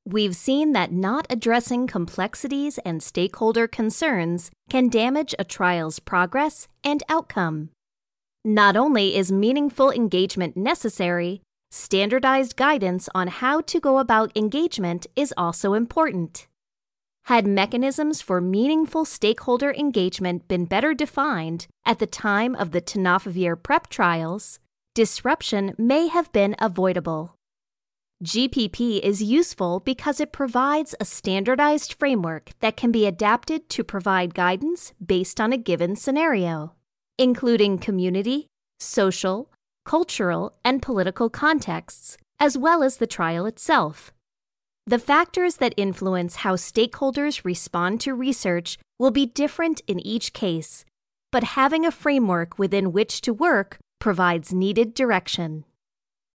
We've seen that not addressing complexities and stakeholder concerns can damage a trial's progress and outcome. Not only is meaningful engagement necessary, standardized guidance on how to go about engagement is also important. Had mechanisms for meaningful stakeholder engagement been better defined at the time of the tenofovir PrEP trials, disruption may have been avoidable. GPP is useful because it provides a standardized framework that can be adapted to provide guidance based on a given scenario, including community, social, cultural, and political contexts, as well as the trial itself. The factors that influence how stakeholders respond to research will be different in each case, but having a framework within which to work provides needed direction.